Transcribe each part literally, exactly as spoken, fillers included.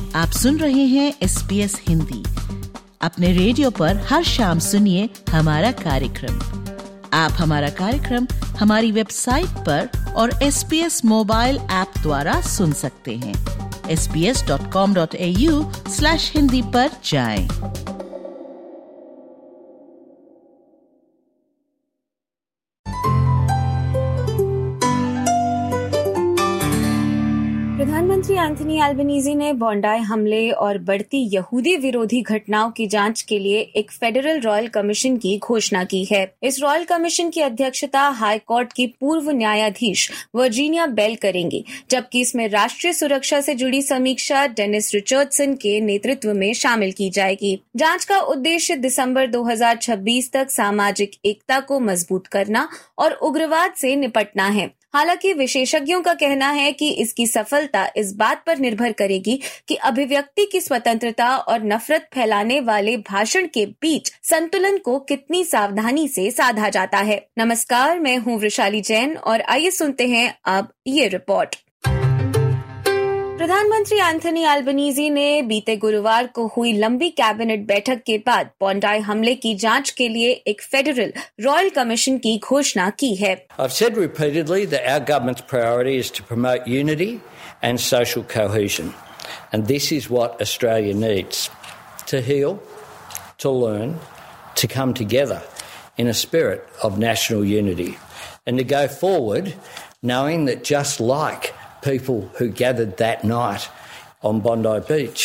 आप सुन रहे हैं एस बी एस हिंदी। अपने रेडियो पर हर शाम सुनिए हमारा कार्यक्रम। आप हमारा कार्यक्रम हमारी वेबसाइट पर और S B S mobile app द्वारा सुन सकते हैं। S B S dot com dot A U slash Hindi पर जाएं। प्रधानमंत्री एंथनी अल्बनीज़ी ने बोंडाई हमले और बढ़ती यहूदी विरोधी घटनाओं की जांच के लिए एक फेडरल रॉयल कमीशन की घोषणा की है। इस रॉयल कमीशन की अध्यक्षता हाई कोर्ट की पूर्व न्यायाधीश वर्जीनिया बेल करेंगी, जबकि इसमें राष्ट्रीय सुरक्षा से जुड़ी समीक्षा डेनिस रिचर्डसन के नेतृत्व में शामिल की जाएगी। जांच का उद्देश्य दिसंबर दो हज़ार छब्बीस तक सामाजिक एकता को मजबूत करना और उग्रवाद से निपटना है। हालांकि विशेषज्ञों का कहना है कि इसकी सफलता इस बात पर निर्भर करेगी कि अभिव्यक्ति की स्वतंत्रता और नफरत फैलाने वाले भाषण के बीच संतुलन को कितनी सावधानी से साधा जाता है। नमस्कार, मैं हूँ वृशाली जैन और आइए सुनते हैं अब ये रिपोर्ट। प्रधानमंत्री एंथनी अल्बनीज़ी ने बीते गुरुवार को हुई लंबी कैबिनेट बैठक के बाद बोंडाई हमले की जांच के लिए एक फेडरल रॉयल कमीशन की घोषणा की है। I've said repeatedly that our government's priority is to promote unity and social cohesion, and this is what Australia needs: to heal, to learn, to come together in a spirit of national unity, and to go forward knowing that just like people who gathered that night on Bondi Beach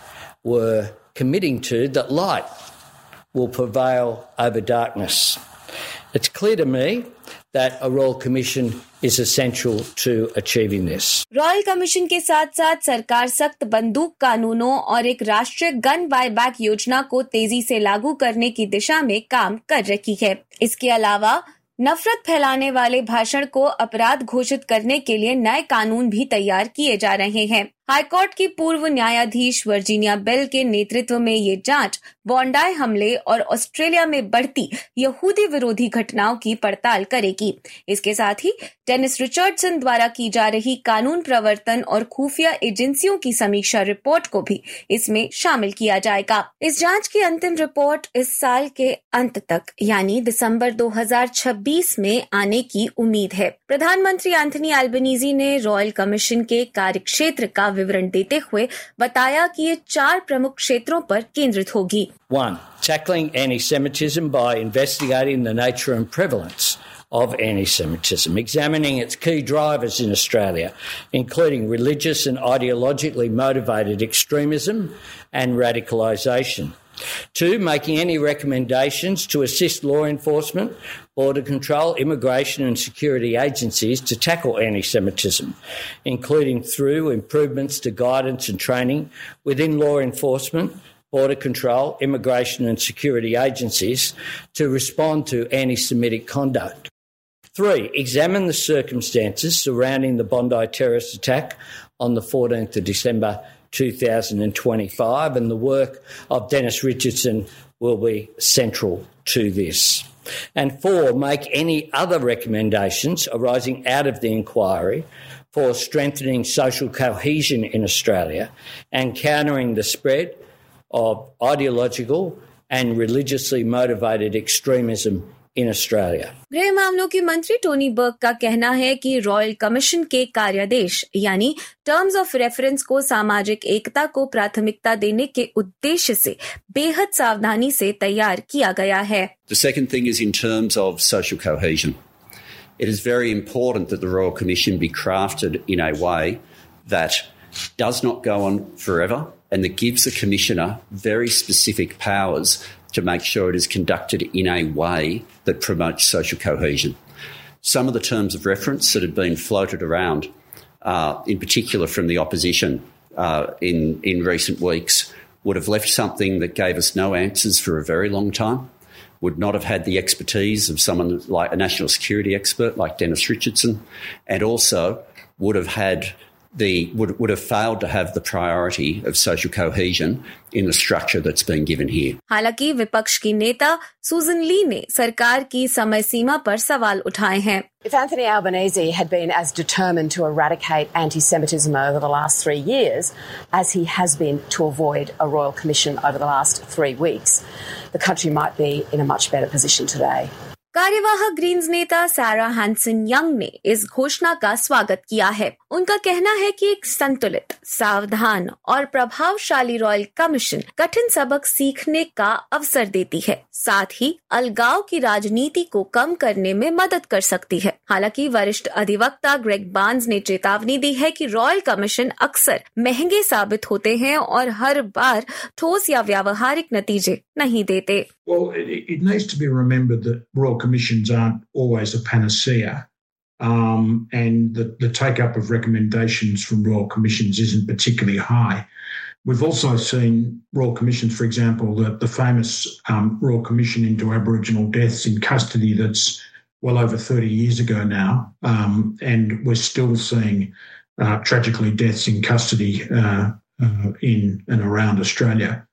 were committing to, that light will prevail over darkness. It's clear to me that a Royal Commission is essential to achieving this. Royal commission के साथ साथ सरकार सख्त बंदूक कानूनों और एक राष्ट्रीय गन बायबैक योजना को तेजी से लागू करने की दिशा में काम कर रही है। इसके अलावा नफरत फैलाने वाले भाषण को अपराध घोषित करने के लिए नए कानून भी तैयार किए जा रहे हैं। हाईकोर्ट की पूर्व न्यायाधीश वर्जीनिया बेल के नेतृत्व में ये जांच बोंडाई हमले और ऑस्ट्रेलिया में बढ़ती यहूदी विरोधी घटनाओं की पड़ताल करेगी। इसके साथ ही डेनिस रिचर्डसन द्वारा की जा रही कानून प्रवर्तन और खुफिया एजेंसियों की समीक्षा रिपोर्ट को भी इसमें शामिल किया जाएगा। इस जांच की अंतिम रिपोर्ट इस साल के अंत तक यानी दिसंबर दो हज़ार छब्बीस में आने की उम्मीद है। प्रधानमंत्री एंथनी अल्बनीज़ी ने रॉयल कमीशन के कार्यक्षेत्र का विवरण देते हुए बताया कि ये चार प्रमुख क्षेत्रों पर केंद्रित होगी। One, tackling anti-Semitism by investigating the nature and prevalence of anti-Semitism, examining its key drivers in Australia, including religious and ideologically motivated extremism and radicalisation. Two, making any recommendations to assist law enforcement, border control, immigration and security agencies to tackle anti-Semitism, including through improvements to guidance and training within law enforcement, border control, immigration and security agencies to respond to anti-Semitic conduct. Three, examine the circumstances surrounding the Bondi terrorist attack on the fourteenth of December two thousand twenty-five, and the work of Dennis Richardson will be central to this. And four, make any other recommendations arising out of the inquiry for strengthening social cohesion in Australia and countering the spread of ideological and religiously motivated extremism in Australia. गृह मामलों की मंत्री Tony बर्ग का कहना है कि royal commission के कार्यादेश यानी टर्म्स ऑफ रेफरेंस को सामाजिक एकता को प्राथमिकता देने के उद्देश्य से बेहद सावधानी से तैयार किया गया है। The second thing is in terms of social cohesion. It is very important that the Royal Commission be crafted in a way that does not go on forever and that gives the Commissioner very specific powers to make sure it is conducted in a way that promotes social cohesion. Some of the terms of reference that had been floated around, uh, in particular from the opposition uh, in, in recent weeks, would have left something that gave us no answers for a very long time, would not have had the expertise of someone like a national security expert like Dennis Richardson, and also would have had the would, would have failed to have the priority of social cohesion in the structure that's been given here. हालांकि विपक्ष की नेता सुजन ली ने सरकार की समय सीमा पर सवाल उठाए हैं. If Anthony Albanese had been as determined to eradicate anti-Semitism over the last three years as he has been to avoid a royal commission over the last three weeks, the country might be in a much better position today. कार्यवाहक Greens नेता Sarah Hansen young ने इस घोषणा का स्वागत किया है. उनका कहना है कि एक संतुलित, सावधान और प्रभावशाली रॉयल कमीशन कठिन सबक सीखने का अवसर देती है, साथ ही अलगाव की राजनीति को कम करने में मदद कर सकती है. हालांकि वरिष्ठ अधिवक्ता ग्रेग बार्न्स ने चेतावनी दी है कि रॉयल कमीशन अक्सर महंगे साबित होते हैं और हर बार ठोस या व्यावहारिक नतीजे नहीं देते. Well, it, it needs to be remembered that royal commissions aren't always a panacea, um, and the, the take-up of recommendations from royal commissions isn't particularly high. We've also seen royal commissions, for example, the, the famous um, royal commission into Aboriginal deaths in custody that's well over thirty years ago now, um, and we're still seeing uh, tragically deaths in custody uh, uh, in and around Australia.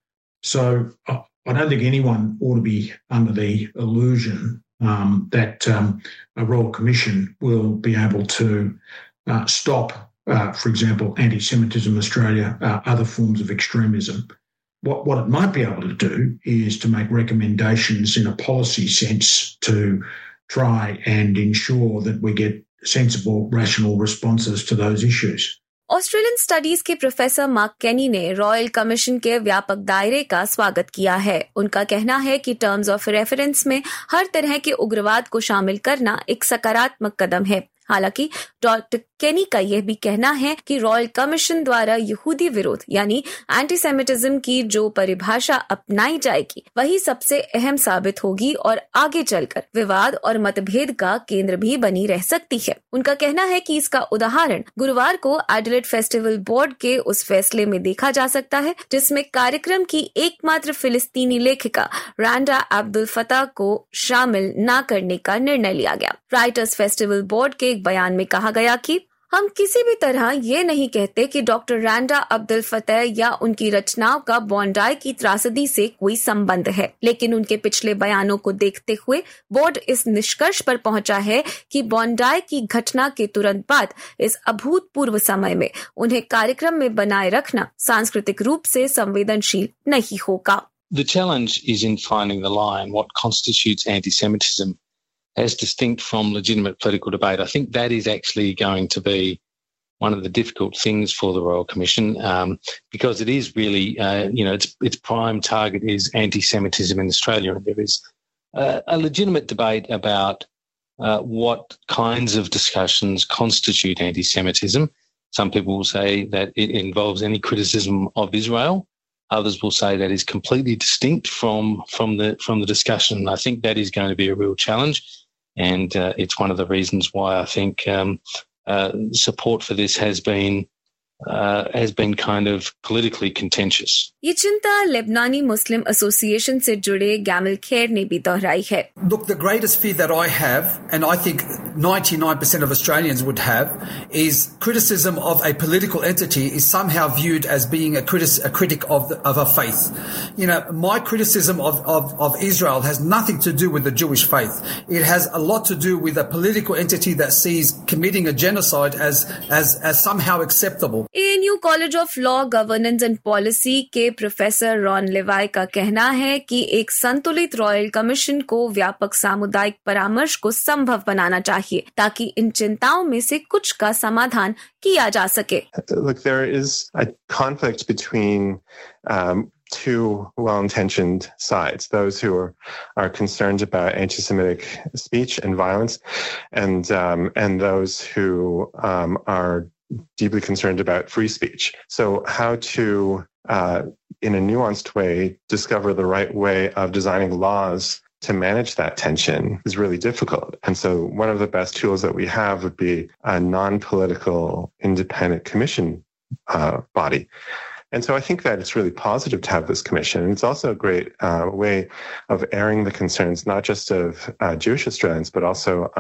So uh, I don't think anyone ought to be under the illusion um, that um, a royal commission will be able to uh, stop, uh, for example, anti-Semitism in Australia, uh, other forms of extremism. What, what it might be able to do is to make recommendations in a policy sense to try and ensure that we get sensible, rational responses to those issues. Australian studies के professor Mark Kenny ने royal commission के व्यापक दायरे का स्वागत किया है. उनका कहना है कि टर्म्स ऑफ रेफरेंस में हर तरह के उग्रवाद को शामिल करना एक सकारात्मक कदम है. हालांकि डॉक्टर केनी का यह भी कहना है कि रॉयल कमीशन द्वारा यहूदी विरोध यानी एंटीसेमिटिज्म की जो परिभाषा अपनाई जाएगी वही सबसे अहम साबित होगी और आगे चलकर विवाद और मतभेद का केंद्र भी बनी रह सकती है. उनका कहना है कि इसका उदाहरण गुरुवार को एडिलेड फेस्टिवल बोर्ड के उस फैसले में देखा जा सकता है जिसमें कार्यक्रम की एकमात्र फिलिस्तीनी लेखिका रांडा अब्दुल फताह को शामिल न करने का निर्णय लिया गया. राइटर्स फेस्टिवल बोर्ड के एक बयान में कहा गया कि हम किसी भी तरह ये नहीं कहते कि डॉक्टर रांडा अब्दुल फतेह या उनकी रचनाओं का बॉन्डाई की त्रासदी से कोई संबंध है, लेकिन उनके पिछले बयानों को देखते हुए बोर्ड इस निष्कर्ष पर पहुंचा है कि बॉन्डाई की घटना के तुरंत बाद इस अभूतपूर्व समय में उन्हें कार्यक्रम में बनाए रखना सांस्कृतिक रूप से संवेदनशील नहीं होगा. The challenge is in finding the line, what constitutes anti-Semitism as distinct from legitimate political debate. I think that is actually going to be one of the difficult things for the Royal Commission, um, because it is really, uh, you know, its its prime target is anti-Semitism in Australia, and there is uh, a legitimate debate about uh, what kinds of discussions constitute anti-Semitism. Some people will say that it involves any criticism of Israel. Others will say that is completely distinct from from the from the discussion. I think that is going to be a real challenge, and uh, it's one of the reasons why I think um, uh, support for this has been uh, has been kind of politically contentious. ये चिंता लेबनानी मुस्लिम association से जुड़े गैमल खेर ने भी दोहराई है. Look, the greatest fear that I have, and I think ninety-nine percent of Australians would have, is criticism of a political entity is somehow viewed as being a, critic, a critic of, the, of a faith. You know, my criticism of, of, of Israel has nothing to do with the Jewish faith. It has a lot to do with a political entity that sees committing a genocide as, as, as somehow acceptable. A N U College of Law, Governance and Policy के professor Ron Levy का कहना है कि एक संतुलित royal commission को व्यापक सामुदायिक परामर्श को संभव बनाना चाहिए ताकि इन चिंताओं में से कुछ का समाधान किया जा सके. Look, there is a conflict between um, two well-intentioned sides, those who are, are concerned about anti-Semitic speech and violence, and um, and those who um, are deeply concerned about free speech. So how to, uh, in a nuanced way, discover the right way of designing laws to manage that tension is really difficult. And so one of the best tools that we have would be a non-political independent commission uh, body. And so I think that it's really positive to have this commission. And it's also a great uh, way of airing the concerns, not just of uh, Jewish Australians, but also of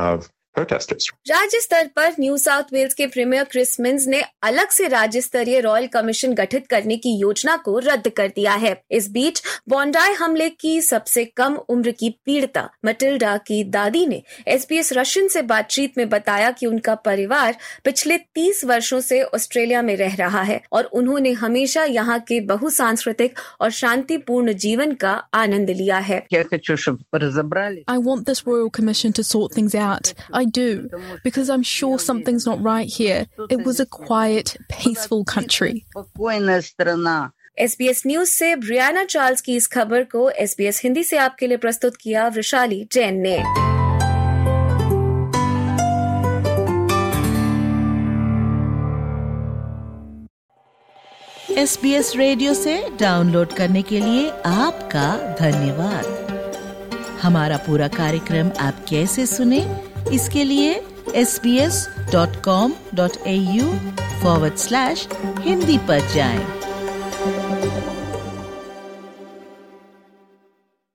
protesters. राज्य स्तर पर New South Wales के premier Chris Minns ने अलग से राज्य स्तरीय royal commission गठित करने की योजना को रद्द कर दिया है। इस बीच बॉन्डाई हमले की सबसे कम उम्र की पीड़िता मटिल्डा की दादी ने एसबीएस रशियन से बातचीत में बताया कि उनका परिवार पिछले तीस वर्षों से ऑस्ट्रेलिया में रह रहा है और उन्होंने हमेशा यहाँ के बहुसांस्कृतिक और शांतिपूर्ण जीवन का आनंद लिया है। I want this royal commission to sort things out. I do, because I'm sure something's not right here. It was a quiet, peaceful country. SBS news से ब्रियाना चार्ल्स की इस खबर को एसबीएस हिंदी से आपके लिए प्रस्तुत किया वृशाली जैन ने। एसबीएस रेडियो से डाउनलोड करने के लिए आपका धन्यवाद। हमारा पूरा कार्यक्रम आप कैसे सुने, इसके लिए S B S dot com dot A U forward slash Hindi पर जाएं।